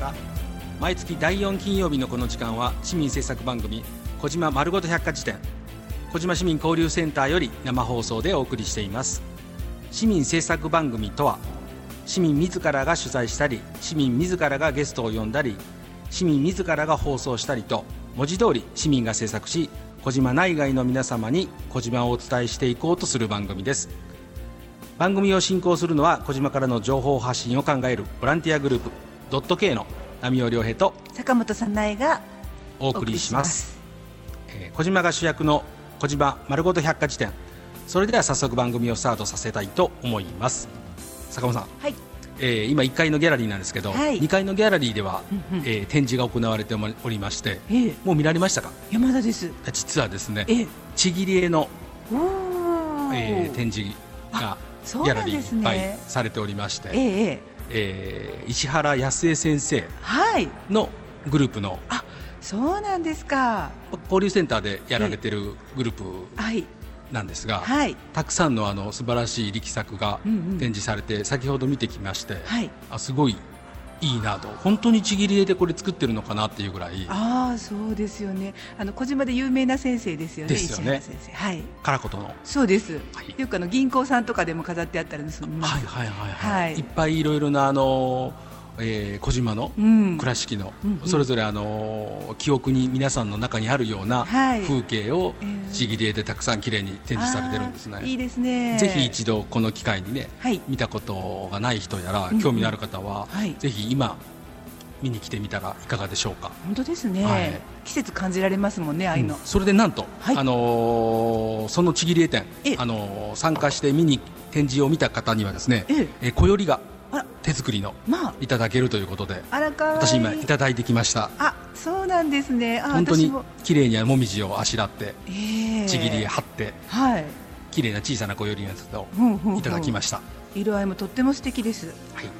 か。毎月第4金曜日のこの時間は市民政策番組小島まるごと百科事典、小島市民交流センターより生放送でお送りしています。市民政策番組とは、市民自らが主催したり、市民自らがゲストを呼んだり、市民自らが放送したりと、文字通り市民が制作し、小島内外の皆様に小島をお伝えしていこうとする番組です。番組を進行するのは、小島からの情報発信を考えるボランティアグループドット K の浪尾良平と坂本早苗がお送りします。小島が主役の小島まるごと百科事典、それでは早速番組をスタートさせたいと思います。坂本さん、 はい、 今1階のギャラリーなんですけど、 はい、 2階のギャラリーでは、展示が行われておりまして、もう見られましたか？ 山田です。 実はですね、ちぎり絵の、展示がギャラリーにいっぱいされておりまして、石原康江先生のグループの、 そうなんですか、 交流センターでやられてるグループなんですが、たくさんの素晴らしい力作が展示されて、先ほど見てきまして、すごいいいなと、本当にちぎり絵でこれ作ってるのかなっていうぐらい。 そうですよね。小島で有名な先生ですよね。 ですよね。 石原先生、 カラコトの。 そうです。よく銀行さんとかでも飾ってあったりするんです。 いっぱいいろいろな小島の倉敷のそれぞれ記憶に皆さんの中にあるような風景をちぎり絵でたくさんきれいに展示されてるんですね。 いいですね。 ぜひ一度この機会にね、見たことがない人やら興味のある方は、ぜひ今見に来てみたらいかがでしょうか。 本当ですね、季節感じられますもんね、ああいうの。 それでなんと、そのちぎり絵展、参加して展示を見た方にはですね、小よりが手作りのいただけるということで、私今いただいてきました。 そうなんですね。 本当に綺麗にもみじをあしらって、ちぎり貼って、綺麗な小さな小よりのやつをいただきました。 色合いもとっても素敵です。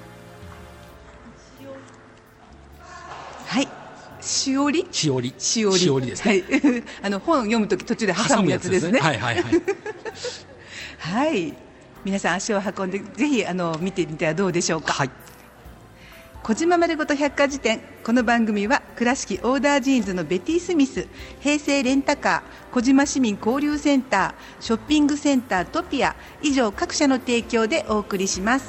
しおりですね。本を読むとき途中で挟むやつですね。皆さん足を運んでぜひ見てみてはどうでしょうか。小島まるごと百科事典、この番組は倉敷オーダージーンズのベティスミス、平成レンタカー、小島市民交流センター、ショッピングセンタートピア、以上各社の提供でお送りします。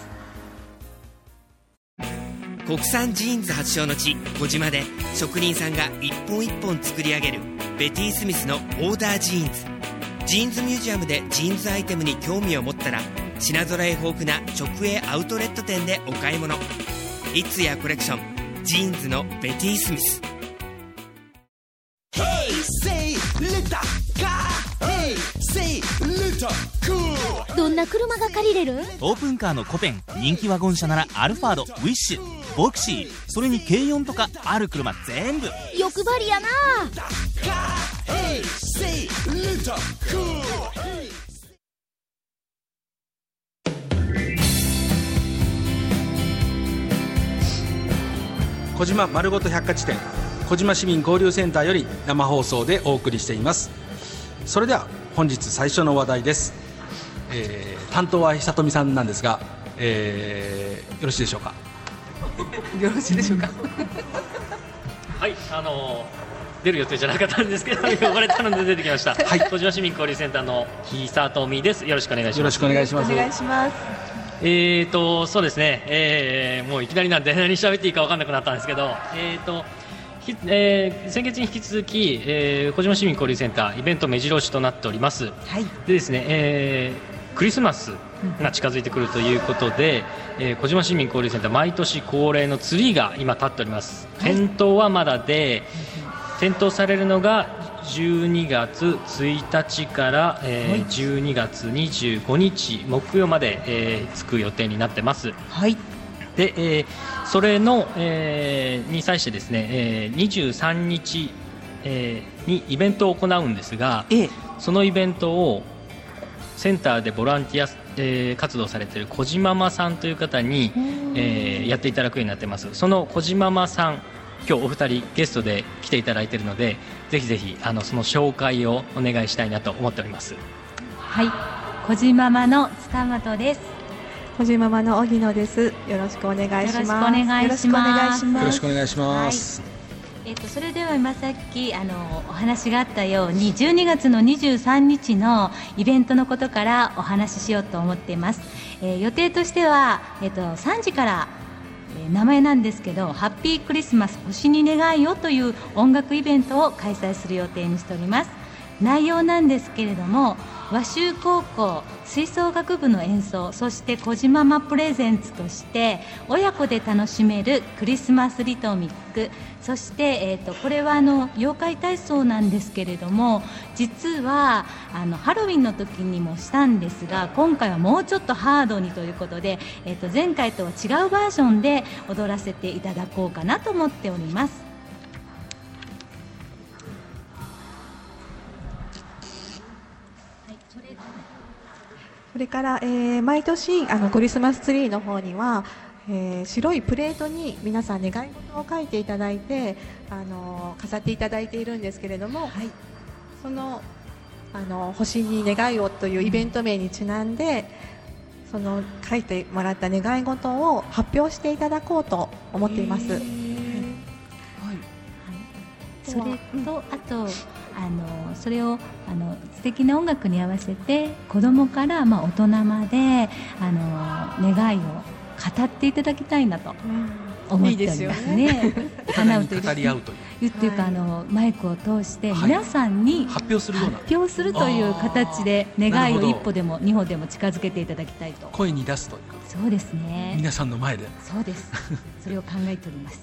国産ジーンズ発祥の地小島で、職人さんが一本一本作り上げるベティスミスのオーダージーンズ。ジーンズミュージアムでジーンズアイテムに興味を持ったら、品揃え豊富な直営アウトレット店でお買い物。いつやコレクション、ジーンズのベティスミス。 どんな車が借りれる？ オープンカーのコペン、人気ワゴン車ならアルファード、ウィッシュ、ボクシー、それに軽4とかある車全部欲張りやな。 小島まるごと百科事典、小島市民交流センターより生放送でお送りしています。それでは本日最初の話題です。担当は久富さんなんですが、よろしいでしょうか。 よろしいでしょうか。 はい、出る予定じゃなかったんですけど呼ばれたので出てきました。小島市民交流センターの久富です。よろしくお願いします。 よろしくお願いします。 お願いします。 そうですね、もういきなりなんで何喋っていいか分からなくなったんですけど、先月に引き続き、小島市民交流センターイベント目白押しとなっております。でですね、クリスマスが近づいてくるということで、小島市民交流センター毎年恒例のツリーが今立っております。点灯はまだで、点灯されるのが12月1日から、12月25日木曜まで、つく予定になってます。で、それの、に際してですね、23日、にイベントを行うんですが、そのイベントをセンターでボランティア、活動されている小島ママさんという方に、やっていただくようになってます。その小島ママさん、今日お二人ゲストで来ていただいているので、ぜひぜひその紹介をお願いしたいなと思っております。 小島ママの塚本です。 小島ママの荻野です。よろしくお願いします。 よろしくお願いします。 よろしくお願いします。 それでは今さっきお話があったように12月の23日のイベントのことからお話ししようと思っています。予定としては、3時から名前なんですけどハッピークリスマス星に願いをという音楽イベントを開催する予定にしております。内容なんですけれども、和州高校吹奏楽部の演奏、そして小島マプレゼンツとして親子で楽しめるクリスマスリトミック、そして、これは妖怪体操なんですけれども、実はハロウィンの時にもしたんですが、今回はもうちょっとハードにということで、前回とは違うバージョンで踊らせていただこうかなと思っております。 それから、毎年クリスマスツリーの方には、白いプレートに皆さん願い事を書いていただいて飾っていただいているんですけれども、その星に願いをというイベント名にちなんで、その書いてもらった願い事を発表していただこうと思っています。 それとあとそれを素敵な音楽に合わせて子どもから大人まで願いを語っていただきたいなと思っておりますね。 花を語り合うというかマイクを通して皆さんに発表するという形で願いを一歩でも二歩でも近づけていただきたいと。 声に出すという。 そうですね。 皆さんの前で。 そうです。それを考えております。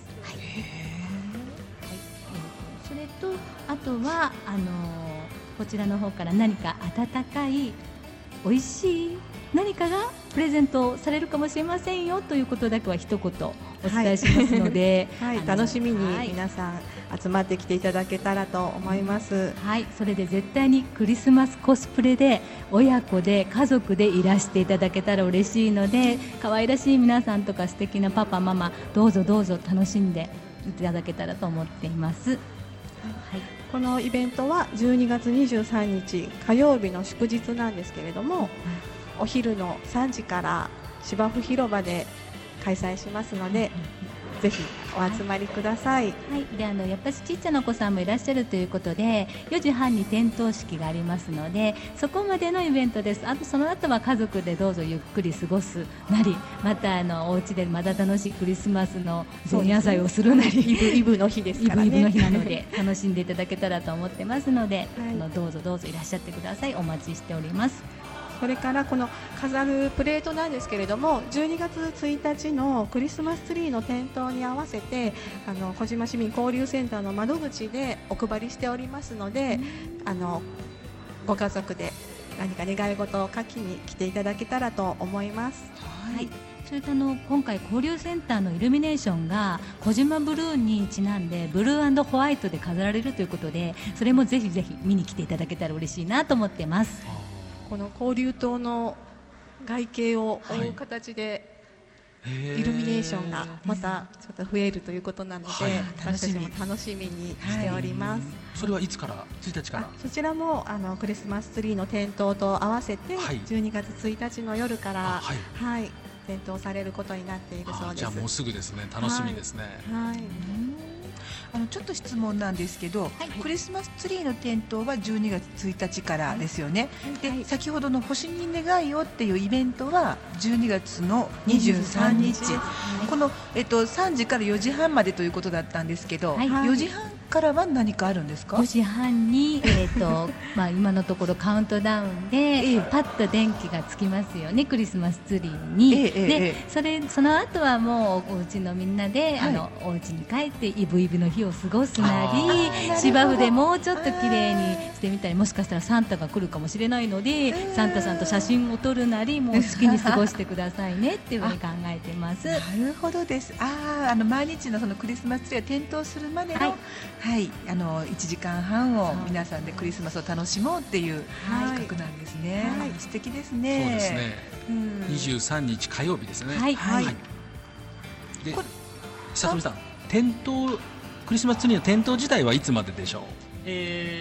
それとあとはこちらの方から何か温かい美味しい何かがプレゼントされるかもしれませんよということだけは一言お伝えしますので、 楽しみに皆さん集まってきていただけたらと思います。 それで絶対にクリスマスコスプレで親子で家族でいらしていただけたら嬉しいので、可愛らしい皆さんとか素敵なパパママどうぞどうぞ楽しんでいただけたらと思っています。 このイベントは12月23日火曜日の祝日なんですけれども、お昼の3時から芝生広場で開催しますので、ぜひお集まりください。 でやっぱりちっちゃなお子さんもいらっしゃるということで4時半に点灯式がありますので、そこまでのイベントです。あとその後は家族でどうぞゆっくり過ごすなり、またお家でまだ楽しいクリスマスの前夜祭をするなり、 イブの日ですからね。 イブの日なので楽しんでいただけたらと思ってますので、どうぞどうぞいらっしゃってください。お待ちしております。 それからこの飾るプレートなんですけれども、12月1日のクリスマスツリーの点灯に合わせて小島市民交流センターの窓口でお配りしておりますので、ご家族で何か願い事を書きに来ていただけたらと思います。 それと今回交流センターのイルミネーションが小島ブルーにちなんでブルー&ホワイトで飾られるということで、それもぜひぜひ見に来ていただけたら嬉しいなと思ってます。 この交流棟の外形を覆う形でイルミネーションがまたちょっと増えるということなので、私たちも楽しみにしております。 それはいつから1日から？ そちらもクリスマスツリーの点灯と合わせて12月1日の夜から点灯されることになっているそうです。 じゃあもうすぐですね。楽しみですね。 ちょっと質問なんですけど、クリスマスツリーの点灯は12月1日からですよね。で、先ほどの星に願いをっていうイベントは12月の23日、この、3時から4時半までということだったんですけど、4時半からは何かあるんですか ？4時半に、今のところカウントダウンで、パッと電気がつきますよね、クリスマスツリーに。でその後はもうお家のみんなで、お家に帰ってイブイブの日を過ごすなり、芝生でもうちょっと綺麗にしてみたり、もしかしたらサンタが来るかもしれないのでサンタさんと写真を撮るなり、もう好きに過ごしてくださいねっていうふうに考えてます。 なるほどです。毎日のそのクリスマスツリーが点灯するまでの、1時間半を皆さんでクリスマスを楽しもうっていう企画なんですね。素敵ですね。 そうですね。23日火曜日ですね。で、久富さん、クリスマスツリーの点灯自体はいつまででしょう？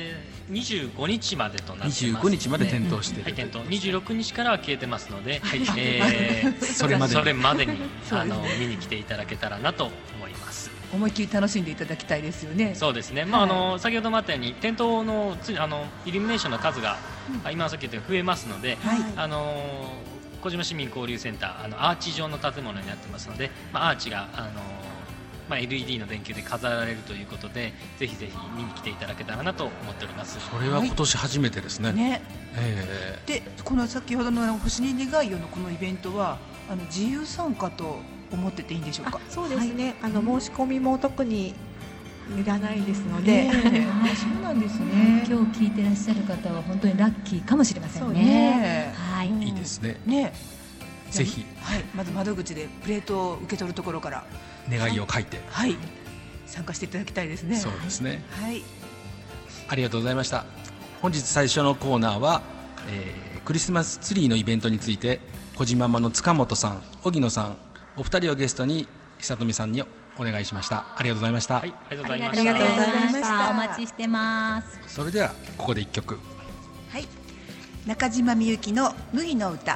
25日までとなってます。 25日まで点灯している、 点灯26日からは消えてますので、 それまでに見に来ていただけたらなと思います。 思いっきり楽しんでいただきたいですよね。 そうですね、先ほどもあったように点灯のイルミネーションの数が、今さっき言ったように増えますので、小島市民交流センターアーチ状の建物になってますので、アーチがLED の電球で飾られるということで、ぜひぜひ見に来ていただけたらなと思っております。 それは今年初めてですね。 でこの先ほどの星に願いよのこのイベントは自由参加と思ってていいんでしょうか。 そうですね、申し込みも特にいらないですので、 そうなんですね。 今日聞いてらっしゃる方は本当にラッキーかもしれませんね。 いいですね。ぜひ、 まず窓口でプレートを受け取るところから願いを書いて、 参加していただきたいですね。 そうですね。ありがとうございました。本日最初のコーナーは、クリスマスツリーのイベントについて小島ママの塚本さん、荻野さんお二人をゲストに久富さんにお願いしました。ありがとうございました。 ありがとうございました。お待ちしてます。 それではここで一曲。 中島みゆきの麦の歌。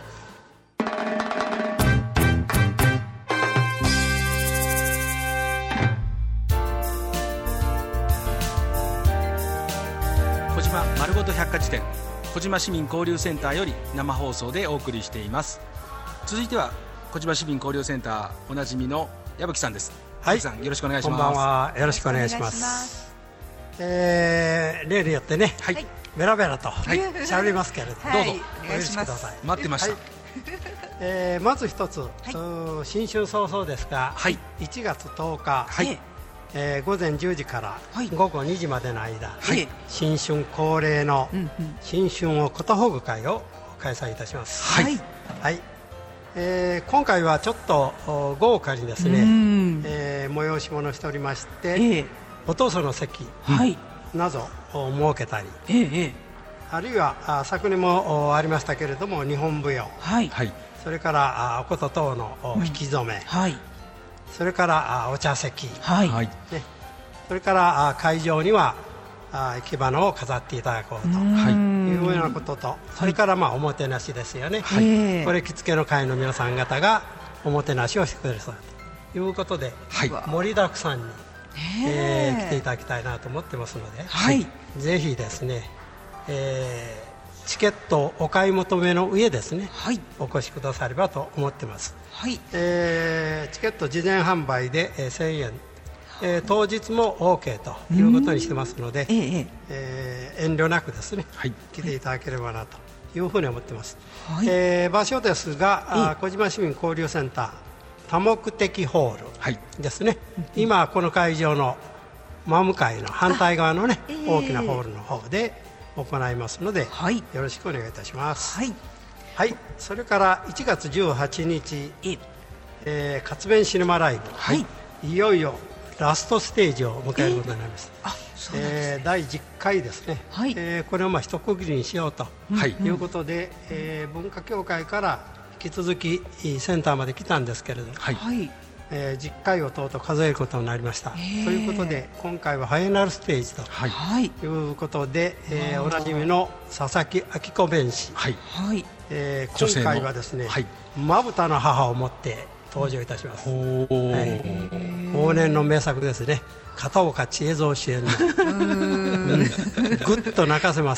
小島まるごと百科事典、小島市民交流センターより生放送でお送りしています。続いては小島市民交流センターおなじみの矢吹さんです。矢吹さん、よろしくお願いします。 こんばんは、よろしくお願いします。例によってね、ベラベラと喋りますけれど、 どうぞお許しください。 待ってました。 まず一つ、新春早々ですが、1月10日、午前10時から午後2時までの間、新春恒例の新春をことほぐ会を開催いたします。今回はちょっと豪華にですね、催し物しておりまして、お父さんの席などを設けたり、あるいは昨年もありましたけれども日本舞踊、それからお琴等の引き初め、それからお茶席、それから会場には生け花を飾っていただこうというようなことと、それからおもてなしですよね。これ着付けの会の皆さん方がおもてなしをしてくれるそうということで、盛りだくさんに来ていただきたいなと思ってますので、ぜひですね、チケットをお買い求めの上ですね、お越しくださればと思ってます。チケット事前販売で1000円、当日も OK ということにしてますので、遠慮なくですね、来ていただければなというふうに思ってます。場所ですが、小島市民交流センター多目的ホールですね。今この会場の真向かいの反対側のね、大きなホールの方で行いますので、よろしくお願いいたします。それから1月18日、活弁シネマライブ、いよいよラストステージを迎えることになります。第10回ですね。これを一区切りにしようということで、文化協会から引き続きセンターまで来たんですけれど、10回をとうとう数えることになりました。ということで今回はファイナルステージということで、おなじみの佐々木明子弁士、今回はですね、まぶたの母を持って登場いたします。往年の名作ですね、片岡千恵蔵主演のぐっと泣かせます。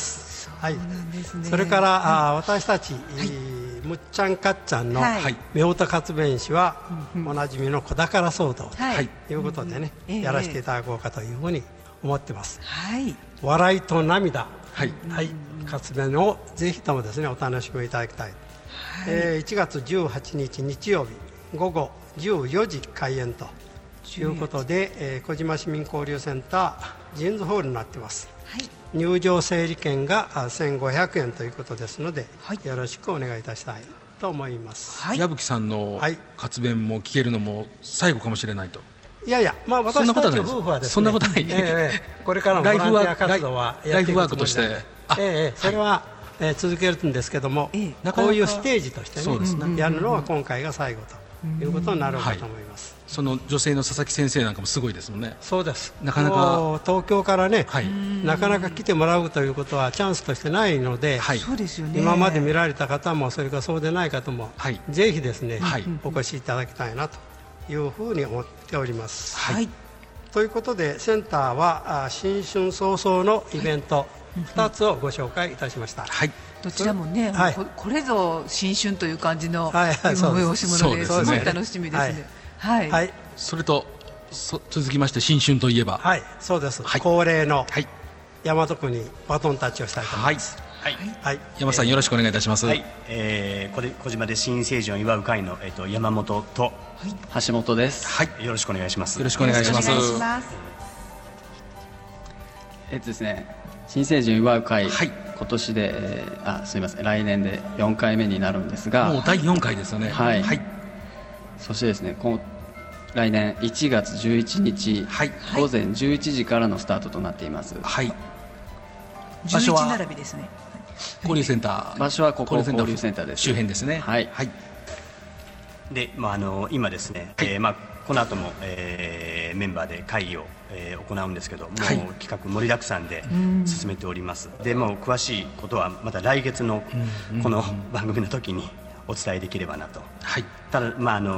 それから私たちむっちゃんかっちゃんの夫婦活弁士はおなじみの子宝騒動ということでね、やらせていただこうかというふうに思ってます。笑いと涙、活弁をぜひともですねお楽しみいただきたい。1月18日日曜日午後14時開演ということで、小島市民交流センタージーンズホールになっています。入場整理券が1500円ということですので、よろしくお願いいたしたいと思います。 矢吹さんの活弁も聞けるのも最後かもしれないと。 いやいや、私たち夫婦はですね、 そんなことない、 これからもボランティア活動はライフワークとして、 それは続けるんですけども、こういうステージとしてね、やるのは今回が最後いうことになるかと思います。 その女性の佐々木先生なんかもすごいですもんね。 そうです。 なかなか東京からね、なかなか来てもらうということはチャンスとしてないので、 そうですよね。 今まで見られた方もそれからそうでない方も、ぜひですね、お越しいただきたいなというふうに思っております。ということでセンターは新春早々のイベント2つをご紹介いたしました。 どちらもね、これぞ新春という感じの催し物ですごい楽しみですね。 それと続きまして新春といえば、 そうです、恒例の大和区にバトンタッチをしたいと思います。 山さんよろしくお願いいたします。 小島で新成人を祝う会の山本と橋本です。 よろしくお願いします。 よろしくお願いします。 ですね、新成人を祝う会、今年で、すみません、来年で4回目になるんですが、 もう第4回ですよね。 そしてですね、来年1月11日、午前11時からのスタートとなっています。 11並びですね。 交流センター、 場所はここ交流センターです。 周辺ですね。 で、今ですね、この後も、メンバーで会議を、行うんですけども、企画盛りだくさんで進めております。でもう詳しいことはまた来月のこの番組の時にお伝えできればなと。ただ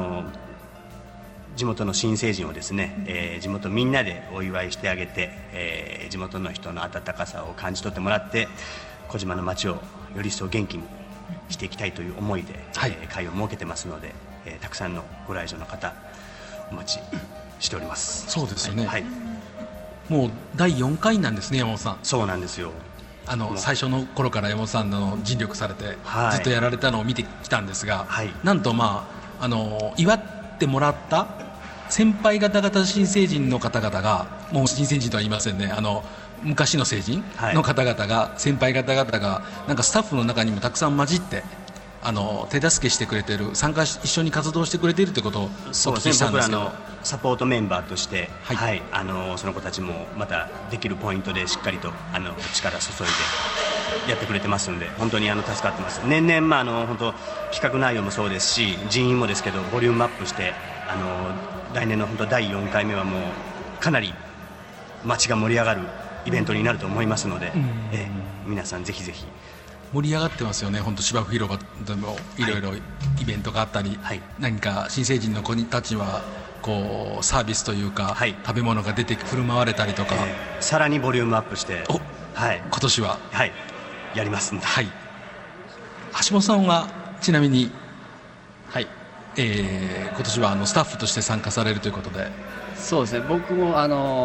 地元の新成人をですね、地元みんなでお祝いしてあげて、地元の人の温かさを感じ取ってもらって小島の町をより一層元気にしていきたいという思いで、会を設けてますので、たくさんのご来場の方お待ちしております。 そうですよね。もう第4回なんですね、山本さん。 そうなんですよ。 最初の頃から山本さんの尽力されて、ずっとやられたのを見てきたんですが、なんと祝ってもらった先輩方々新成人の方々が、もう新成人とは言いませんね、昔の成人の方々が、先輩方々がなんかスタッフの中にもたくさん混じって手助けしてくれてる、一緒に活動してくれているということをお聞きしたんですけど、 僕らのサポートメンバーとして、その子たちもまたできるポイントでしっかりと力注いでやってくれてますので、本当に助かってます。年々、本当企画内容もそうですし、人員もですけどボリュームアップして、来年の本当第4回目はもうかなり街が盛り上がるイベントになると思いますので、皆さんぜひぜひ。 盛り上がってますよね。本当芝生広場でもいろいろイベントがあったり、何か新成人の子たちはこうサービスというか、食べ物が出て振る舞われたりとか、 さらにボリュームアップして、 今年は、 やりますんで。 橋本さんはちなみに、今年はスタッフとして参加されるということで。 そうですね、僕も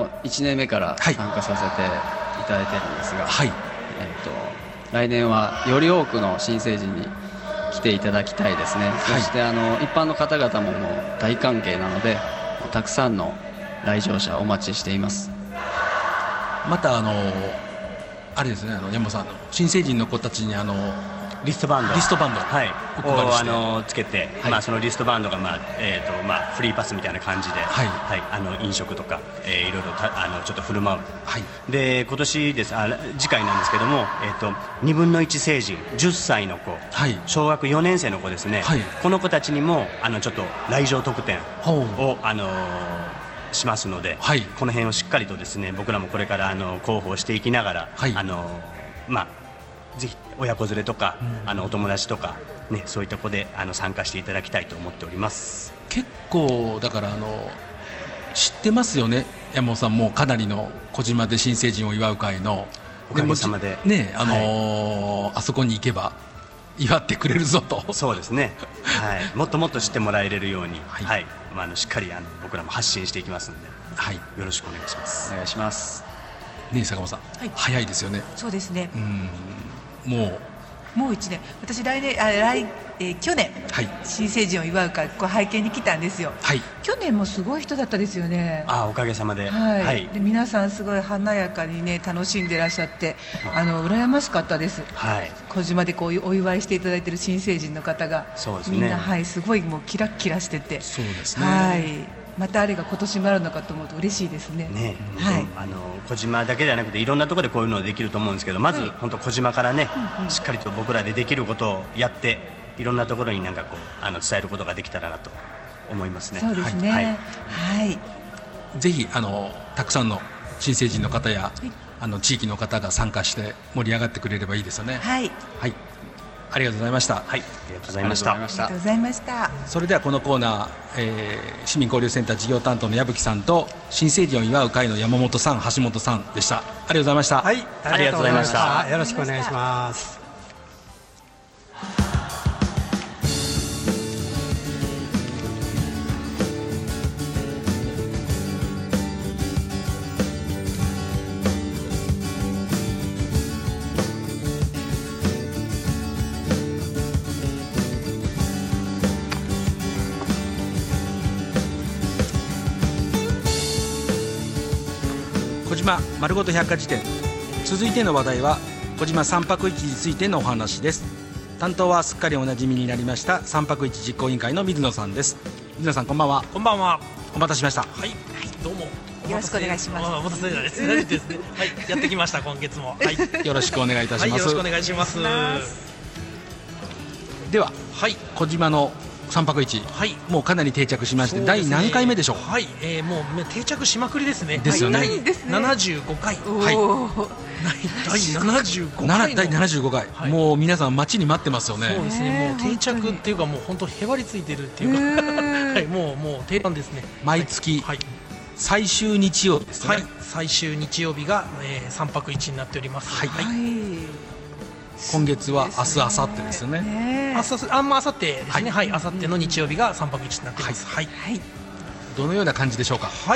1年目から参加させていただいてるんですが、来年はより多くの新成人に来ていただきたいですね。そして一般の方々ももう大歓迎なので、たくさんの来場者お待ちしています。 またあれですね、山本さん、新成人の子たちにリストバンドをつけて、そのリストバンドが、フリーパスみたいな感じで、飲食とか、いろいろちょっと振る舞う、で今年です、次回なんですけども、2分の1成人10歳の子、小学4年生の子ですね、この子たちにもちょっと来場特典をしますので、この辺をしっかりとですね、僕らもこれから広報していきながら、ぜひ親子連れとか、お友達とか、そういった子で参加していただきたいと思っております。 結構だから知ってますよね、山本さんもかなりの小島で新成人を祝う会のおかげさまで、 あそこに行けば祝ってくれるぞと。 そうですね、もっともっと知ってもらえるように、しっかり僕らも発信していきますので、よろしくお願いします。 お願いします。 坂本さん、早いですよね。 そうですね。 もう1年、私去年、新成人を祝う会拝見に来たんですよ。去年もすごい人だったですよね。 おかげさまで。 で皆さんすごい華やかにね楽しんでらっしゃって、羨ましかったです。小島でこういうお祝いしていただいている新成人の方が、みんなすごいもうキラッキラしてて、 そうですね。 またあれが今年もあるのかと思うと嬉しいですね。 小島だけではなくていろんなところでこういうのできると思うんですけど、まず本当小島からね、しっかりと僕らでできることをやって、いろんなところに伝えることができたらなと思いますね。 そうですね。はい。 ぜひたくさんの新成人の方や、地域の方が参加して盛り上がってくれればいいですよね。 はい。 はい。ありがとうございました。 はい。ありがとうございました。 ありがとうございました。 それではこのコーナー、市民交流センター事業担当の矢吹さんと新成人を祝う会の山本さん、橋本さんでした。ありがとうございました。 はい。 ありがとうございました。 よろしくお願いします。 小島丸ごと百科事典。続いての話題は小島3泊市についてのお話です。担当はすっかりおなじみになりました3泊市実行委員会の水野さんです。水野さん、こんばんは。 こんばんは。 お待たせしました。 はい、どうもよろしくお願いします。 お待たせですね。はい、やってきました今月も。はい、 よろしくお願いいたします。 はい、よろしくお願いします。 では、はい、小島の3泊市、はい、もうかなり定着しまして、第何回目でしょう。 はい、もう定着しまくりですね。 ですよね。 第75回。はい。第75回。 第75回、はい。もう皆さん待ちに待ってますよね。 そうですね。もう定着っていうか、もう本当へばりついてるっていうか、はい、もう定番ですね。 毎月、はい、最終日曜日ですね。 はい、最終日曜日が、3泊1になっております。 はい。はい、今月は明日、明後日ですよね。 明後日ですね。はい、明後日の日曜日が3泊1になっています。はい。はい。 どのような感じでしょうか。 はい、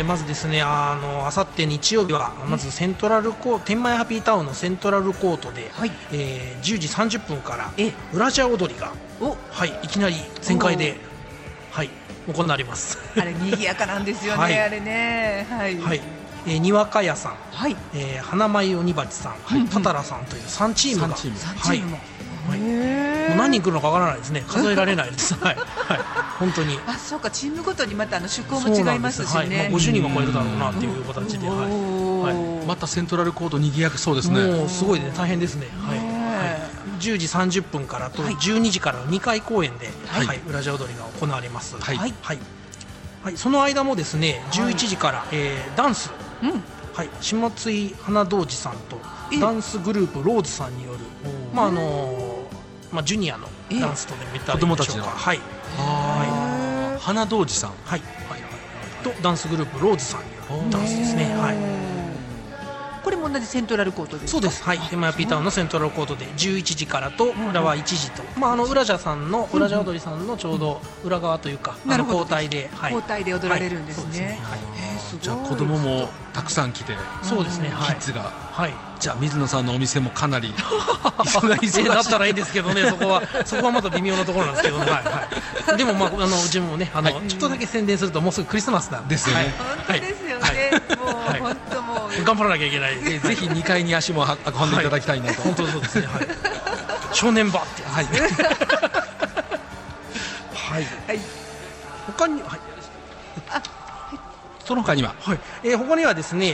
まずですね、明後日日曜日はまずセントラル天満屋ハッピータウンのセントラルコートで、はい、10時30分からブラジャー踊りが、はい、いきなり全開で、はい、行われます。 あれ賑やかなんですよね。はい、あれね。はい。 はい。にわか屋さん、はい、花舞鬼鉢さん、はい、たたらさんという3チームが、はい、もう何人来るのかわからないですね。数えられないです。はい、はい、本当に。 あ、そうか、チームごとにまた趣向も違いますしね。 50人は超えるだろうなっていう形で、はい、 またセントラルコート賑やかそうですね。 もうすごいね、大変ですね。はい、はい、10時30分からと12時からの2回公演で、はい、ブラジャー踊りが行われます。はい、はい、はい、その間もですね、11時から、ダンス、はい、下津花童子さんとダンスグループローズさんによる、ジュニアのダンスとでも言ったらいいでしょうか。はい、 はい、花童子さん、 はい、とダンスグループローズさんによるダンスですね。はい。 これも同じセントラルコートですか。 そうです。はい、天満屋ピータウンのセントラルコートで11時からと裏は1時と、ウラジャ踊りさんのちょうど裏側というか、交代で、 交代で踊られるんですね。 じゃあ子供もたくさん来て、 そうですね、 キッズが、 はい、 じゃあ水野さんのお店もかなり忙しいだったらいいですけどね。そこはまた微妙なところなんですけどね。はいはい。でもうちもね、ちょっとだけ宣伝するともうすぐクリスマスなんですよね。 本当ですよね。もう本当もう頑張らなきゃいけない。 ぜひ2階に足も運んでいただきたいなと。 本当そうですね。はい。正念場ってやつですね。はい。他に、はい。 その他には、 はい、他にはですね、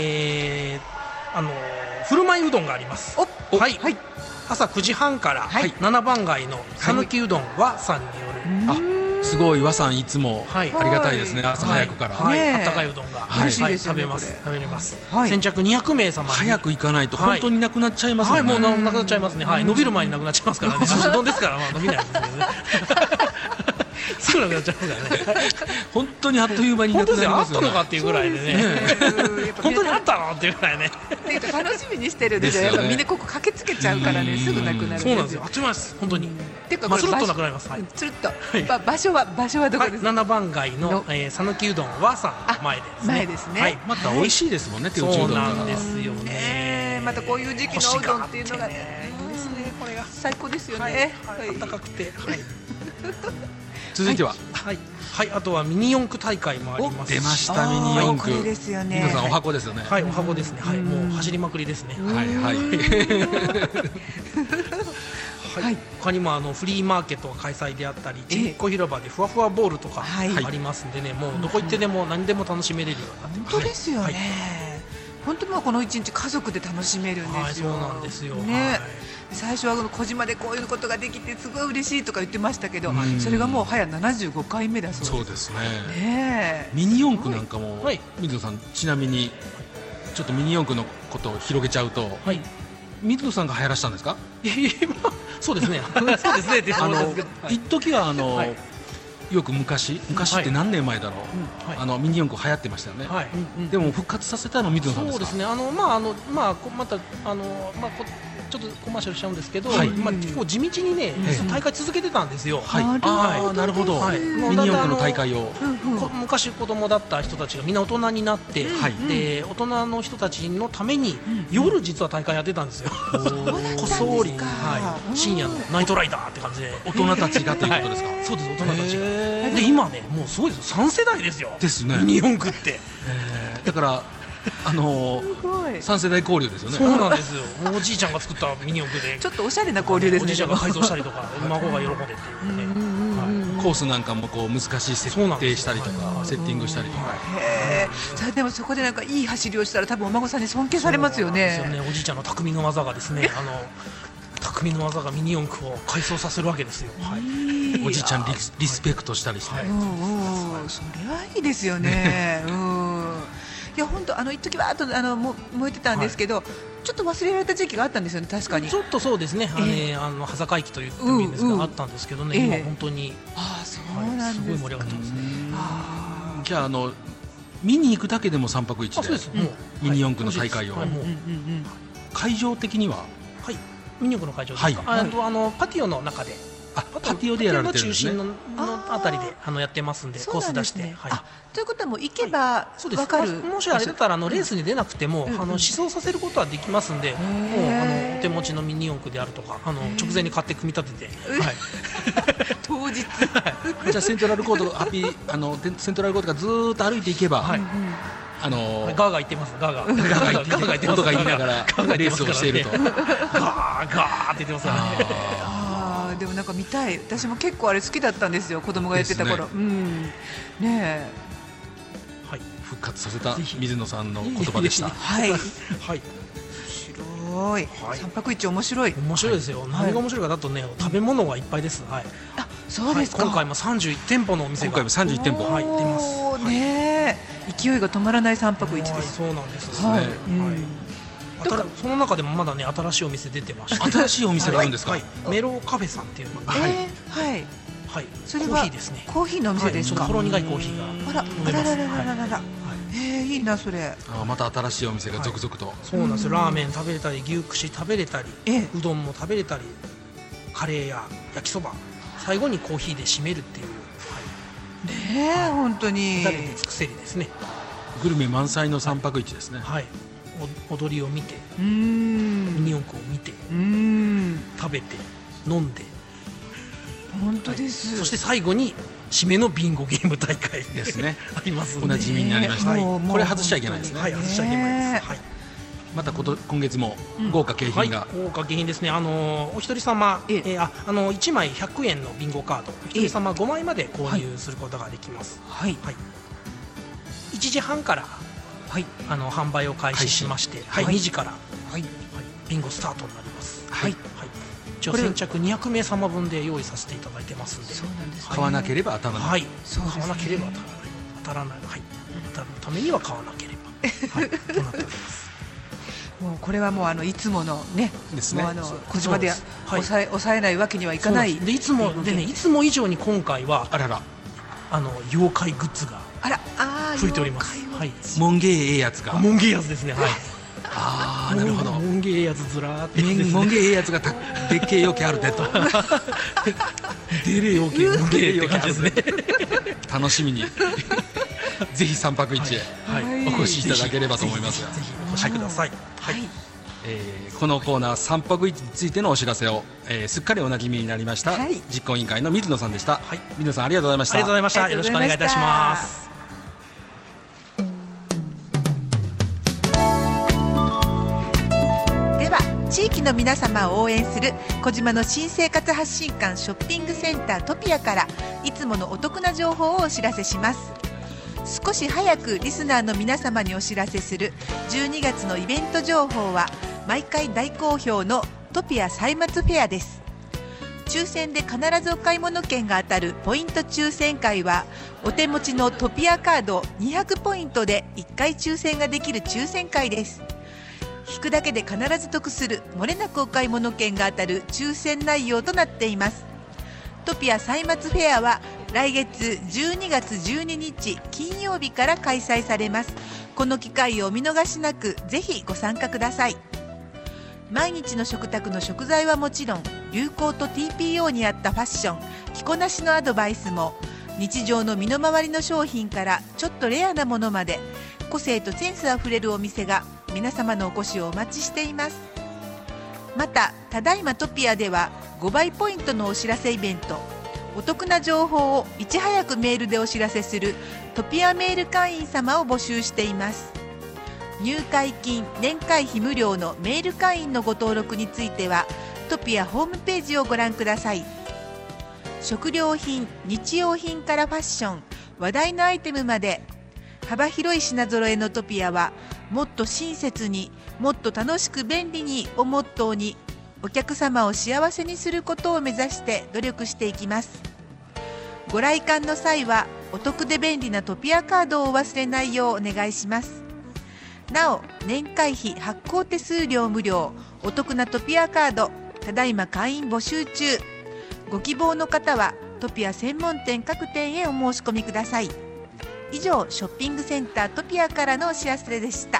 振る舞いうどんがあります。はい、はい、朝9時半から、はい、7番街の讃岐うどん和さんによる、すごい和さんいつもありがたいですね。朝早くから、 はい、あったかいうどんが、はい、食べれます。先着200名様。 早く行かないと本当になくなっちゃいますね。 もうなくなっちゃいますね。はい、伸びる前になくなっちゃいますからね。うどんですから伸びないですけどね。すぐなくなっちゃうからね。 本当にあっという間になくなりますよね。 あったのかっていうぐらいでね。本当にあったのっていうぐらいね。 楽しみにしてるんで、やっぱみんなここ駆けつけちゃうからね、すぐなくなるんですよ。 そうなんですよ。あっちます本当に。つるっとなくなります。 つるっと。場所はどこですか。 7番街の讃岐うどん和さんの前ですね。 前ですね。 また美味しいですもんね。 そうなんですよね。 またこういう時期のうどんっていうのがいいですね。これが最高ですよね。 暖かくて。 続いては、 はい、あとはミニ四駆大会もあります。 出ましたミニ四駆。 ですよね。 皆さんお箱ですよね。 はい、お箱ですね。はい、もう走りまくりですね。 はいはい。 はい。他にもフリーマーケットが開催であったり、ちびっこ広場でふわふわボールとかありますんでね、もうどこ行ってでも何でも楽しめれるようになってます。 本当ですよね。 本当にもうこの1日家族で楽しめるんですよ。 そうなんですよ、 ね、最初は小島でこういうことができてすごい嬉しいとか言ってましたけど、それがもう早75回目だそうです。 そうですね。ミニ四駆なんかも、水野さん、ちなみにちょっとミニ四駆のことを広げちゃうと、水野さんが流行らしたんですか？ そうですね。そうですね。 一時はよく昔って何年前だろう、ミニ四駆流行ってましたよね。でも復活させたの水野さんですか？ そうですね。またちょっとコマーシャルしちゃうんですけど、結構地道にね、大会続けてたんですよ。 なるほど。ミニ四駆の大会を昔子供だった人たちがみんな大人になって、で大人の人たちのために夜実は大会やってたんですよ。こっそり、深夜のナイトライダーって感じで大人たちがということですか？ そうです、大人たちが。で今ね、もうすごいですよ。3世代ですよ。 ですね。 ミニ四駆って。 だから3世代交流ですよね。 そうなんですよ。おじいちゃんが作ったミニ四駆でちょっとおしゃれな交流ですね。 おじいちゃんが改造したりとか孫が喜んでっていうね。 コースなんかもこう難しい設定したりとかセッティングしたりとか。 でもそこでなんかいい走りをしたら多分お孫さんに尊敬されますよね。 おじいちゃんの匠の技がですね、匠の技がミニ四駆を改装させるわけですよ。 おじいちゃんリスペクトしたりして。 それはいいですよね。いや本当一時は燃えてたんですけど、ちょっと忘れられた時期があったんですよね。確かにちょっとそうですね。羽坂駅という便ですがあったんですけどね、今本当にすごい盛り上がってますね。 じゃあ見に行くだけでも3泊1日でミニ四駆の大会を。会場的にはミニ四駆の会場ですか？パティオの中で。 パティオでやられてるんですね。 中心のあたりでやってますんで、コース出して。 ということはもう行けば分かる。 もしあれだったらレースに出なくても試走させることはできますんで、もうお手持ちのミニ四駆であるとか直前に買って組み立てて。 当日。 じゃあセントラルコードセントラルコードがずーっと歩いていけば。 ガーガー言ってます。ガーガー音が言いながらレースをしていると。 ガーって言ってますよね。 でもなんか見たい。私も結構あれ好きだったんですよ、子供がやってた頃。ね。 復活させた水野さんの言葉でした。 はい。面白い。3泊1日面白い。 面白いですよ。何が面白いかだとね、食べ物がいっぱいです。 そうですか。 今回も31店舗のお店が。 今回も31店舗。 出ます。 ね。勢いが止まらない3泊1日です。 そうなんですね。その中でもまだね、新しいお店出てまして。 新しいお店があるんですか？ メロカフェさんっていうのが。 それはコーヒーですね。コーヒーのお店ですか？ ほろ苦いコーヒーが飲めます。 いいなそれ。 また新しいお店が続々と。 そうなんですよ。ラーメン食べれたり、牛串食べれたり、うどんも食べれたり、カレーや焼きそば、最後にコーヒーで締めるっていう。 本当に。 食べて尽くせりですね。 グルメ満載の3泊1日ですね。 踊りを見て、ミニ四駆を見て、食べて飲んで。 本当です。 そして最後に締めのビンゴゲーム大会ですね。 あります。 おなじみになりました。これ外しちゃいけないですね。 外しちゃいけないです。 また今月も豪華景品が。 豪華景品ですね。お一人様1枚100円のビンゴカード、お一人様5枚まで購入することができます。1時半から販売を開始しまして、2時からビンゴスタートになります。一応先着200名様分で用意させていただいてますので。 買わなければ当たらない。 買わなければ当たらない。当たるためには買わなければとなっております。 もうこれはもういつものね、小島で抑えないわけにはいかない。 でいつも以上に今回は妖怪グッズが増えております。 モンゲーええやつか。 モンゲーやつですね。 なるほど。 モンゲーやつずらーってモンゲーええやつがでっけえ容器あるでと。 デレ容器モンゲーって感じですね。 楽しみにぜひ3泊1日へお越しいただければと思いますが、 ぜひお越しください。 このコーナー3泊1日についてのお知らせを、すっかりおなじみになりました、実行委員会の水野さんでした。水野さんありがとうございました。 ありがとうございました。よろしくお願いいたします。 では地域の皆様を応援する小島の新生活発信館ショッピングセンタートピアからいつものお得な情報をお知らせします。 少し早くリスナーの皆様にお知らせする12月のイベント情報は毎回大好評のトピア歳末フェアです。抽選で必ずお買い物券が当たるポイント抽選会は、お手持ちのトピアカード200ポイントで1回抽選ができる抽選会です。引くだけで必ず得する漏れなくお買い物券が当たる抽選内容となっています。トピア歳末フェアは来月12月12日金曜日から開催されます。この機会をお見逃しなく、ぜひご参加ください。毎日の食卓の食材はもちろん、流行と TPO に合ったファッション、着こなしのアドバイスも、日常の身の回りの商品からちょっとレアなものまで、個性とセンスあふれるお店が皆様のお越しをお待ちしています。また、ただいまトピアでは5倍ポイントのお知らせイベント、お得な情報をいち早くメールでお知らせするトピアメール会員様を募集しています。入会金、年会費無料のメール会員のご登録についてはトピアホームページをご覧ください。食料品、日用品からファッション、話題のアイテムまで幅広い品揃えのトピアは、もっと親切にもっと楽しく便利にをモットーに、お客様を幸せにすることを目指して努力していきます。ご来館の際はお得で便利なトピアカードをお忘れないようお願いします。なお、年会費発行手数料無料、お得なトピアカード、ただいま会員募集中。ご希望の方はトピア専門店各店へお申し込みください。以上、ショッピングセンタートピアからのお知らせでした。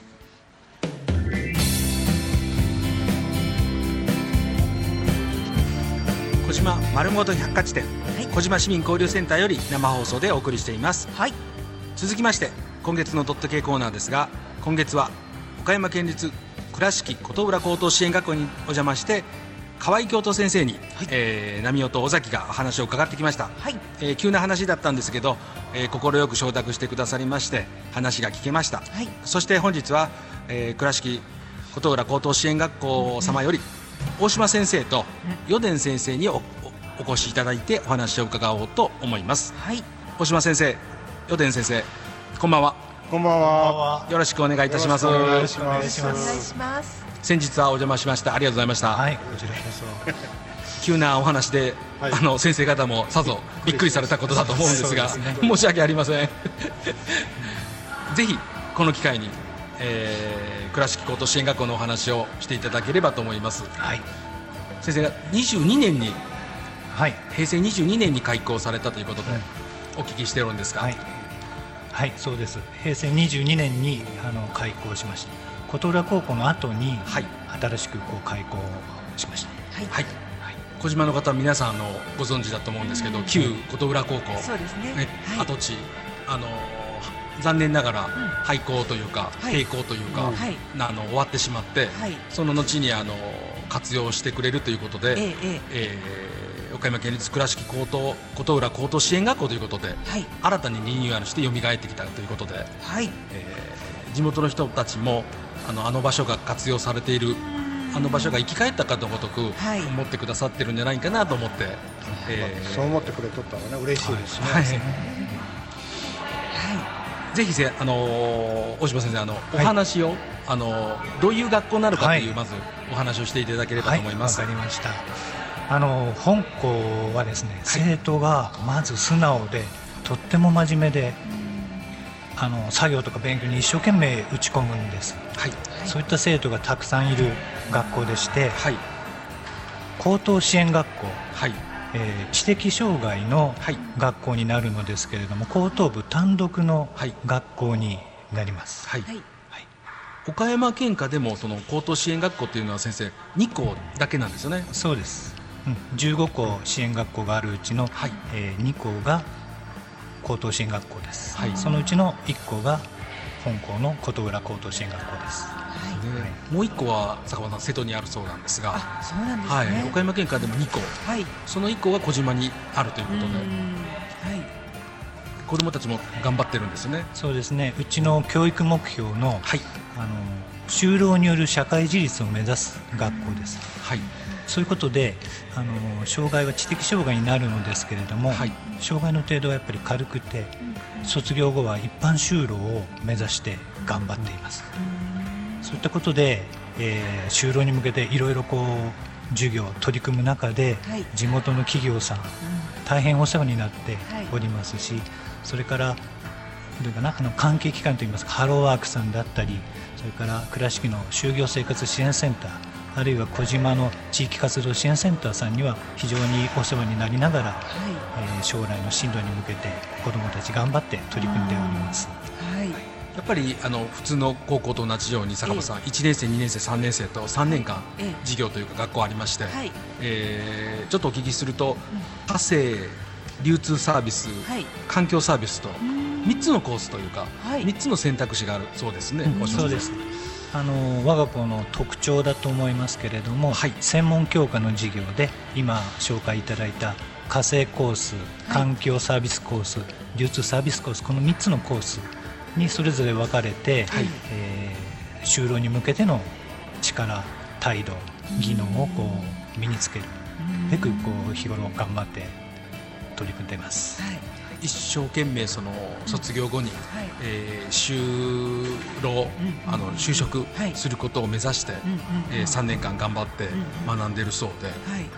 小島丸ごと百科事典、小島市民交流センターより生放送でお送りしています。続きまして今月のドット系コーナーですが、今月は岡山県立倉敷琴浦高等支援学校にお邪魔して、河合教頭先生に、波音と尾崎が話を伺ってきました。急な話だったんですけど、快く承諾してくださりまして話が聞けました。そして本日は、倉敷琴浦高等支援学校様より大島先生と余伝先生に お越しいただいてお話を伺おうと思います。大島先生、余伝先生、こんばんは。 こんばんは。 よろしくお願いいたします。 よろしくお願いします。 先日はお邪魔しました。ありがとうございました。 こちらこそ。 急なお話で、先生方もさぞびっくりされたことだと思うんですが、申し訳ありません。ぜひこの機会に、倉敷高等支援学校のお話をしていただければと思います。先生が22年に、平成22年に開校されたということでお聞きしてるんですが、 そうです。平成22年に開校しました。琴浦高校の後に、新しく開校しました。 小島の方は皆さんご存知だと思うんですけど、旧琴浦高校、跡地、残念ながら廃校というか、閉校というか、終わってしまって、その後に活用してくれるということで、岡山県立倉敷琴浦高等支援学校ということで、新たにリニューアルして蘇ってきたということで、地元の人たちもあの場所が活用されている、あの場所が生き返ったかとごとく思ってくださってるんじゃないかなと思って、 そう思ってくれとったらね、嬉しいですね。 ぜひ大島先生、お話をどういう学校になるかという、まずお話をしていただければと思います。 わかりました。本校はですね、生徒がまず素直でとっても真面目で、作業とか勉強に一生懸命打ち込むんです。そういった生徒がたくさんいる学校でして、高等支援学校、知的障害の学校になるのですけれども、高等部単独の学校になります。 岡山県下でもその高等支援学校というのは先生2校だけなんですよね。 そうです。15校支援学校があるうちの、2校が高等支援学校です。そのうちの1校が本校の琴浦高等支援学校です。 もう1校は坂本さん、瀬戸にあるそうなんですが、 そうなんですね。 岡山県下でも2校、その1校が小島にあるということで、子どもたちも頑張ってるんですよね。 そうですね。うちの教育目標の、就労による社会自立を目指す学校です。 そういうことで障害は知的障害になるのですけれども、障害の程度はやっぱり軽くて、卒業後は一般就労を目指して頑張っています。そういったことで、就労に向けていろいろ授業取り組む中で、地元の企業さん、大変お世話になっておりますし、それから関係機関といいますか、ハローワークさんだったり、それから倉敷の就業生活支援センター、あるいは小島の地域活動支援センターさんには非常にお世話になりながら、将来の進路に向けて子どもたち頑張って取り組んでおります。 やっぱり普通の高校と同じように坂本さん、1年生2年生3年生と3年間授業というか学校ありまして、ちょっとお聞きすると、家政、流通サービス、環境サービスと3つのコースというか、3つの選択肢があるそうですね。 そうです。我が校の特徴だと思いますけれども、専門教科の授業で今紹介いただいた家政コース、環境サービスコース、流通サービスコース、この3つのコースにそれぞれ分かれて、就労に向けての力、態度、技能を身につけるべく日頃頑張って取り組んでいます。 一生懸命卒業後に、就労、就職することを目指して、3年間頑張って学んでいるそうで、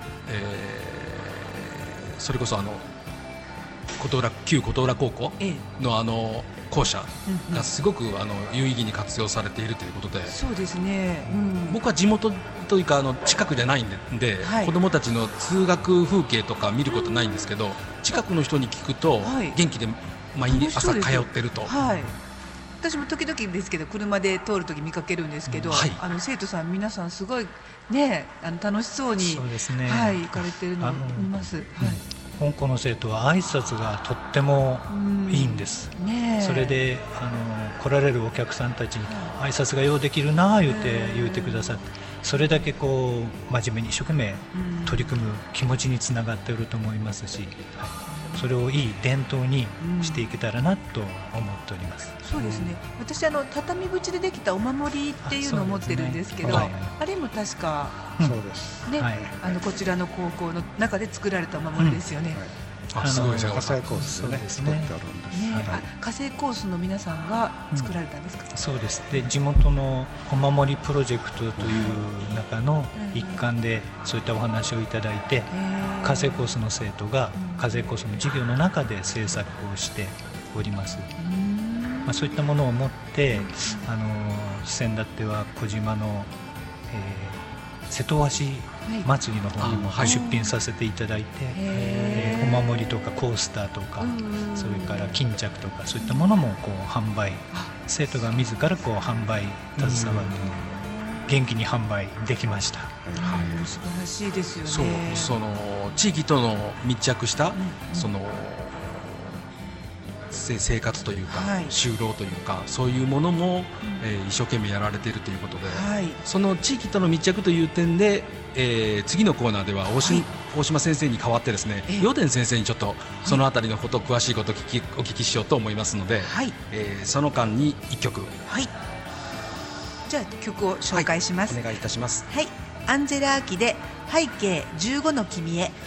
それこそ旧琴浦高校の校舎がすごく有意義に活用されているということで、 そうですね、 僕は地元というか近くじゃないんで、子どもたちの通学風景とか見ることないんですけど、近くの人に聞くと元気で毎日朝通ってると。 私も時々ですけど車で通るとき見かけるんですけど、生徒さん皆さんすごいね、楽しそうにそうですね、 行かれてるのを見ます。 本校の生徒は挨拶がとってもいいんです、それで来られるお客さんたちに挨拶がようできるな言うてくださって、それだけ真面目に一生懸命取り組む気持ちにつながっていると思いますし、それをいい伝統にしていけたらなと思っております。 そうですね、私畳縁でできたお守りっていうのを持ってるんですけど、あれも確かそうですね、こちらの高校の中で作られたお守りですよね。 すごい火星コースで作ってあるんです。 火星コースの皆さんが作られたんですか。 そうです。で、地元のお守りプロジェクトという中の一環でそういったお話をいただいて、火星コースの生徒が火星コースの授業の中で制作をしております。そういったものを持って先だっては小島の、瀬戸橋祭りの方にも出品させていただいて、お守りとかコースターとか、それから巾着とかそういったものも販売、生徒が自ら販売携わって元気に販売できました。 素晴らしいですよね。 地域との密着した生活というか、就労というか、そういうものも、一生懸命やられているということで、その地域との密着という点で、次のコーナーでは大島先生に代わってですね、陽伝先生にちょっとそのあたりのこと詳しいことをお聞きしようと思いますので、その間に1曲、 じゃあ曲を紹介します。 お願いいたします。 アンジェラ・アキで背景15の君へ。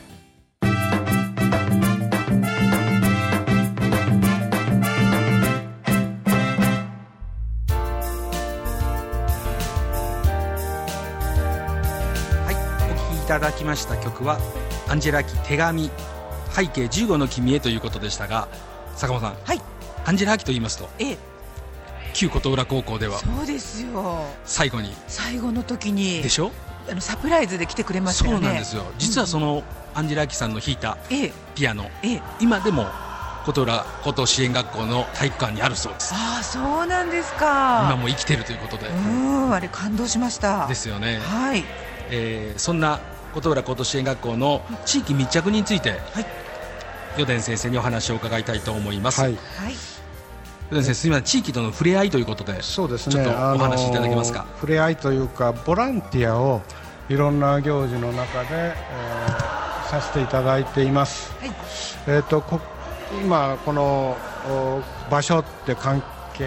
いただきました曲はアンジェラ・アキ手紙背景15の君へということでしたが、坂本さん、アンジェラ・アキと言いますと、旧琴浦高校ではそうですよ、 最後の時にでしょ、 サプライズで来てくれましたよね。 そうなんですよ。実はそのアンジェラ・アキさんの弾いたピアノ、今でも琴浦高等支援学校の体育館にあるそうです。 そうなんですか。 今も生きてるということで、 あれ感動しましたですよね。そんな琴浦高等支援学校の地域密着について、余伝先生にお話を伺いたいと思います。余伝先生、すみません、地域との触れ合いということで、 そうですね、 ちょっとお話しいただけますか。 触れ合いというか、ボランティアをいろんな行事の中で、させていただいています。今この場所って関係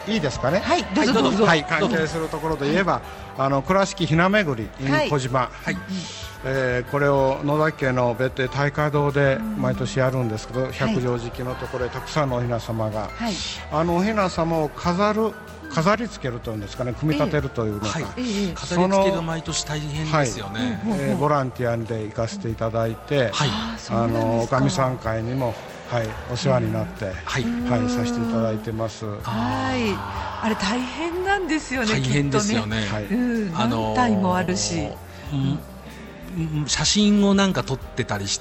いいですかね。 はい、どうぞどうぞ。 はい、関係するところで言えば、倉敷ひなめぐり in 小島、これを野崎家の別邸大華堂で毎年やるんですけど、百畳敷のところでたくさんのお雛様が、お雛様を飾り付けるというんですかね、組み立てるというのか、 飾り付けが毎年大変ですよね。 ボランティアで行かせていただいて、おかみさん会にもお世話になって、させていただいてます。 あれ大変なんですよね。 大変ですよね。 何体もあるし、 写真をなんか撮ってたりして、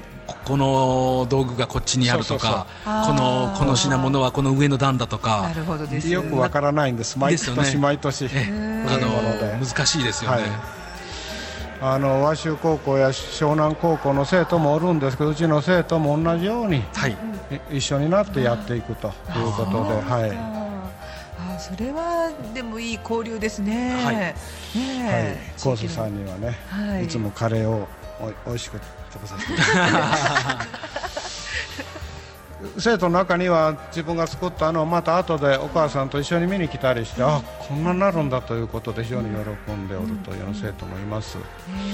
この道具がこっちにあるとか、この品物はこの上の段だとか、 よくわからないんです。毎年毎年難しいですよね。 和州高校や湘南高校の生徒もおるんですけど、うちの生徒も同じように一緒になってやっていくということで、 それはでもいい交流ですね。 コースさんにはね、いつもカレーをおいしく食べさせていただいて生徒の中には自分が作ったのをまた後でお母さんと一緒に見に来たりして、こんなになるんだということで非常に喜んでおるという生徒もいます。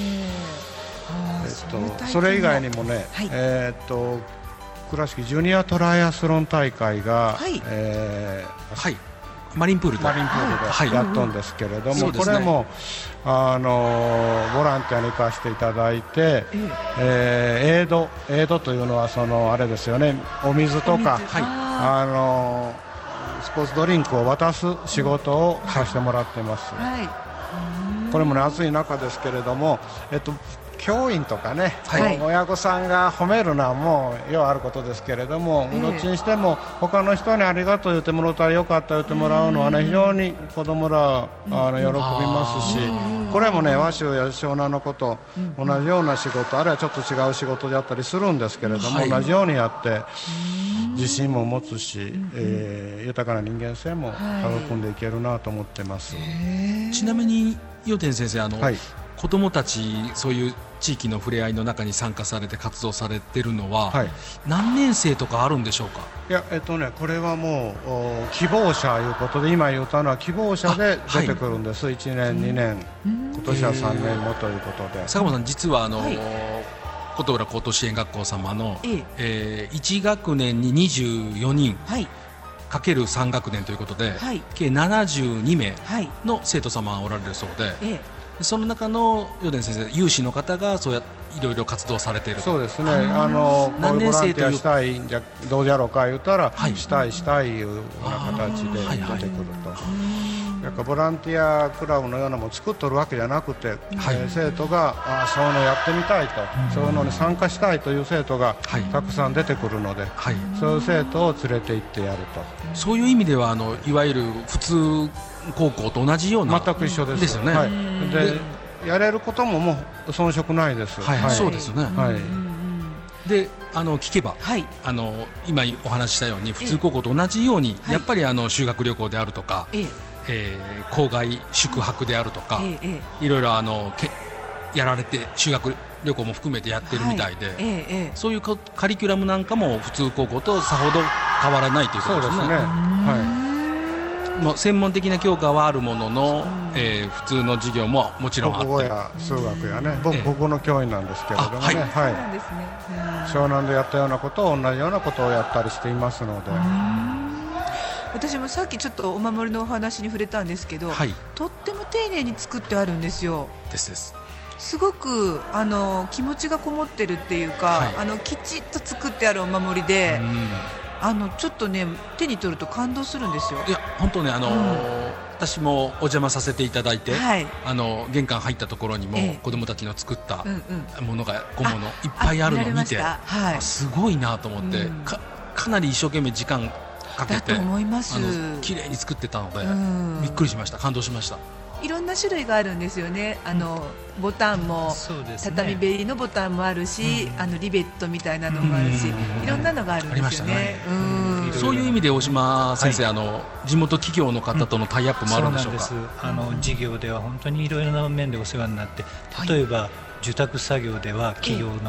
それ以外にもね、倉敷ジュニアトライアスロン大会が、 マリンプールでやっとんですけれども、これもボランティアに行かせていただいて、エイドというのはあれですよね、お水とかスポーツドリンクを渡す仕事をさせてもらってます。これもね、暑い中ですけれども、教員とかね、親御さんが褒めるのはもうようあることですけれども、どっちにしても他の人にありがとう言ってもらったらよかった言ってもらうのはね、非常に子供ら喜びますし、これもね、和州や湘南のこと同じような仕事、あるいはちょっと違う仕事であったりするんですけれども、同じようにやって自信も持つし、豊かな人間性も育んでいけるなと思ってます。 ちなみに与天先生、子どもたちそういう地域の触れ合いの中に参加されて活動されてるのは、何年生とかあるんでしょうか。 いや、これはもう希望者いうことで、今言ったのは希望者で出てくるんです。1年2年今年は3年もということで、 坂本さん、実は琴浦高等支援学校様の、1学年に24人、かける3学年ということで、計72名の生徒様がおられるそうで、その中の与田先生、有志の方がそうやいろいろ活動されている。 そうですね。何年生というしたいんじゃどうやろうか言ったら、したいいうような形で出てくると。やっぱボランティアクラブのようなものを作っとるわけじゃなくて、生徒がそういうのやってみたいと、そういうのに参加したいという生徒がたくさん出てくるので、そういう生徒を連れて行ってやると。 そういう意味ではいわゆる普通高校と同じような全く一緒です。 ですよね。 でやれることももう遜色ないです。 そうですよね。で聞けば、今お話ししたように普通高校と同じように、やっぱり修学旅行であるとか、校外宿泊であるとか、いろいろやられて、修学旅行も含めてやってるみたいで、そういうカリキュラムなんかも普通高校とさほど変わらないということですね。専門的な教科はあるものの、普通の授業ももちろんあって、 国語や数学やね、僕国語の教員なんですけれどもね、湘南でやったようなことを同じようなことをやったりしていますので。 私もさっきちょっとお守りのお話に触れたんですけど、とっても丁寧に作ってあるんですよ。すごく気持ちがこもってるっていうか、きちっと作ってあるお守りで、ちょっとね、手に取ると感動するんですよ。 いや本当ね、私もお邪魔させていただいて、玄関入ったところにも子どもたちの作ったものが小物いっぱいあるのを見て、すごいなと思って、かなり一生懸命時間かけて綺麗に作ってたので、びっくりしました。感動しました。 いろんな種類があるんですよね。ボタンも、畳べりのボタンもあるし、リベットみたいなのもあるし、いろんなのがあるんですよね。 そういう意味で大島先生、地元企業の方とのタイアップもあるんでしょうか。 事業では本当にいろいろな面でお世話になって、例えば受託作業では企業の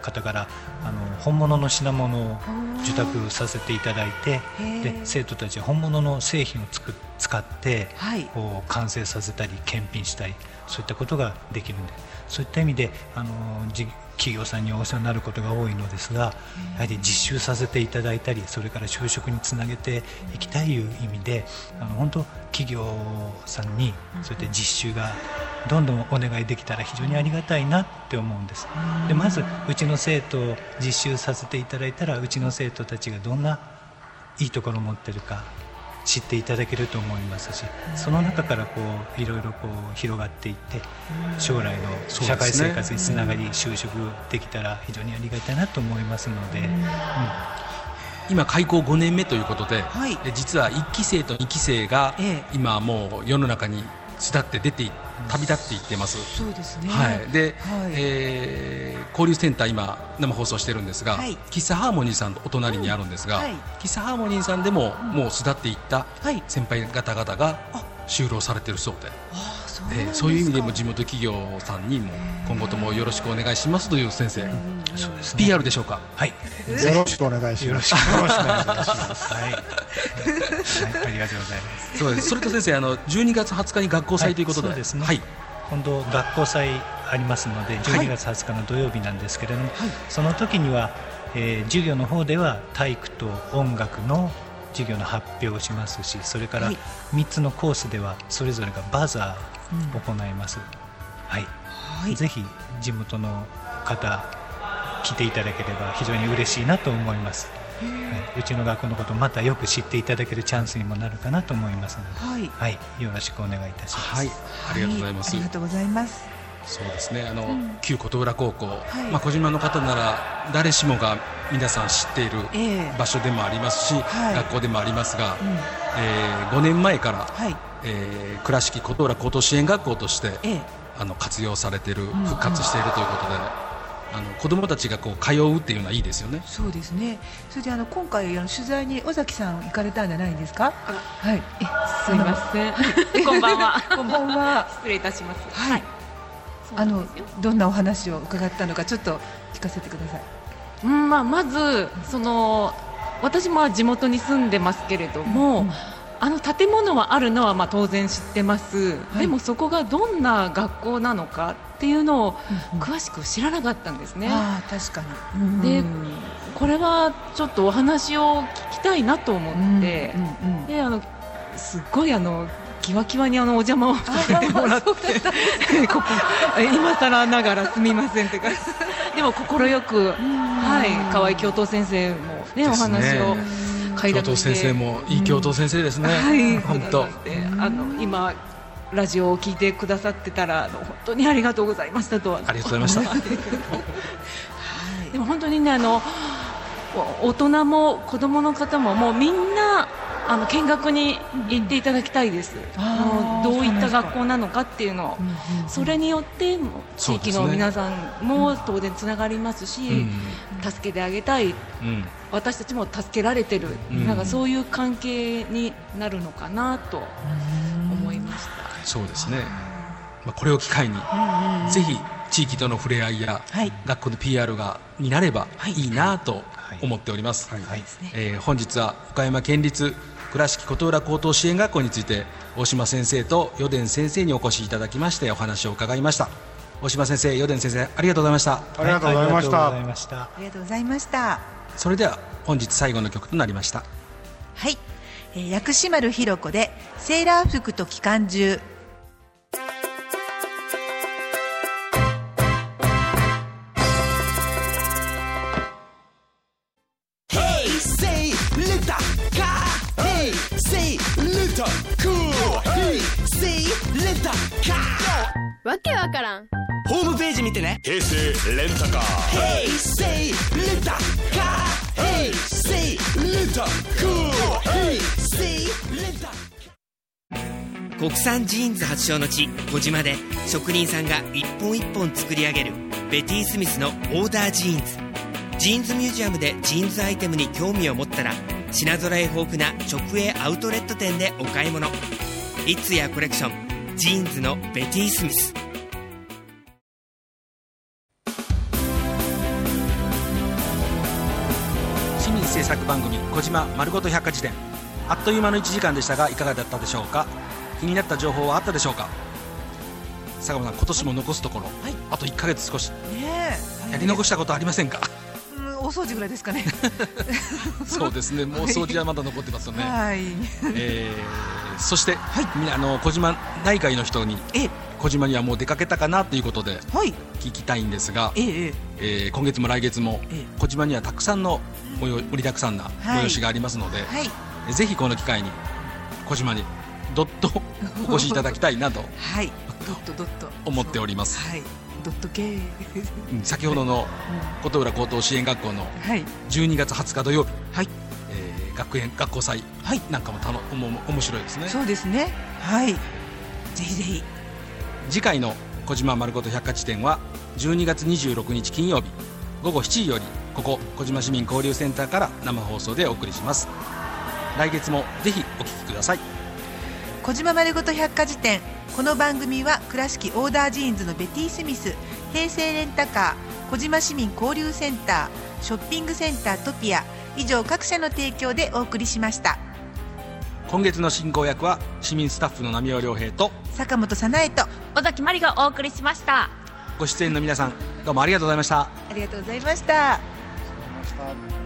方から本物の品物を受託させていただいて、で生徒たちは本物の製品を使って、こう完成させたり検品したり、そういったことができるんで、そういった意味で企業さんにお世話になることが多いのですが、やはり実習させていただいたり、それから就職につなげていきたいという意味で、本当企業さんにそういった実習がどんどんお願いできたら非常にありがたいなって思うんです。でまずうちの生徒を実習させていただいたら、うちの生徒たちがどんないいところを持っているか知っていただけると思いますし、その中からいろいろ広がっていって、将来の社会生活につながり就職できたら非常にありがたいなと思いますので、 今開校5年目ということで、実は1期生と2期生が今もう世の中に巣立って旅立っていってます。 そうですね。 で、交流センター今生放送してるんですが、喫茶ハーモニーさんお隣にあるんですが、喫茶ハーモニーさんでももう巣立っていった先輩方々が就労されてるそうで、そういう意味でも地元企業さんにも今後ともよろしくお願いしますという先生、そうですね、PR でしょうか。 はい、よろしくお願いします。 よろしくお願いします。はい、ありがとうございます。 そうです。それと先生、12月20日に学校祭ということで、 そうですね。今度学校祭ありますので、12月20日の土曜日なんですけれども、その時には、授業の方では体育と音楽の授業の発表をしますし、それから3つのコースではそれぞれがバザーを行います。ぜひ地元の方来ていただければ非常に嬉しいなと思います。うちの学校のことをまたよく知っていただけるチャンスにもなるかなと思いますので、よろしくお願いいたします。 ありがとうございます。 ありがとうございます。 そうですね、旧琴浦高校、小島の方なら誰しもが皆さん知っている場所でもありますし、学校でもありますが、5年前から、倉敷琴浦高等支援学校として、活用されている、復活しているということで、子どもたちが通うっていうのはいいですよね。 そうですね。それで今回取材に尾崎さん行かれたんじゃないんですか。はい。 すみません。こんばんは。 こんばんは。 失礼いたします。 はい。どんなお話を伺ったのかちょっと聞かせてください。 まず私も地元に住んでますけれども、建物はあるのは当然知ってます。でもそこがどんな学校なのかっていうのを詳しく知らなかったんですね。 確かに。でこれはちょっとお話を聞きたいなと思って、ですっごいキワキワにお邪魔をさせてもらってここ今更ながらすみませんってかでも快く、河合教頭先生もね、お話を教頭先生もいい教頭先生ですね。本当今ラジオを聞いてくださってたら本当にありがとうございましたとは。 ありがとうございましたでも本当にね、大人も子供の方ももうみんな見学に行っていただきたいです。どういった学校なのかっていうのを、それによって地域の皆さんも当然つながりますし、助けてあげたい、私たちも助けられてる、なんかそういう関係になるのかなと思いました。 そうですね。これを機会に、ぜひ地域との触れ合いや、学校の PR になればいいなと思っております。本日は岡山県立倉敷琴浦高等支援学校について大島先生と余伝先生にお越しいただきましてお話を伺いました。大島先生、余伝先生、ありがとうございました。 ありがとうございました。 ありがとうございました。 それでは本日最後の曲となりました。 はい、薬師丸ひろ子でセーラー服と機関銃。 わけわからん。 ホームページ見てね。 平成レンタカー。 平成レンタカー。平成レンタカー。平成レンタ。国産ジーンズ発祥の地小島で職人さんが一本一本作り上げるベティスミスのオーダージーンズ。ジーンズミュージアムでジーンズアイテムに興味を持ったら品揃え豊富な直営アウトレット店でお買い物。イッツやコレクションジーンズのベティスミス。 制作番組小島まるごと百科事典、あっという間の1時間でしたがいかがだったでしょうか。気になった情報はあったでしょうか。坂本さん、今年も残すところ、あと1ヶ月少し、やり残したことありませんか。 大掃除ぐらいですかね。 そうですね、もう掃除はまだ残ってますよね。そして、小島内外の人に小島にはもう出かけたかなということで聞きたいんですが、今月も来月も小島にはたくさんの盛りだくさんな催しがありますので、ぜひこの機会に小島にどっとお越しいただきたいなと思っております。 ドット系先ほどの琴浦高等支援学校の12月20日土曜日、学校祭なんかも面白いですね。 そうですね、はい、ぜひぜひ。 次回の小島まるごと百科事典は12月26日金曜日午後7時よりここ小島市民交流センターから生放送でお送りします。来月もぜひお聞きください。 小島まるごと百科事典、この番組は倉敷オーダージーンズのベティスミス、平成レンタカー、小島市民交流センター、ショッピングセンタートピア、以上各社の提供でお送りしました。 今月の進行役は市民スタッフの浪尾良平と坂本早苗と尾崎まりがお送りしました。 ご出演の皆さん、どうもありがとうございました。 ありがとうございました。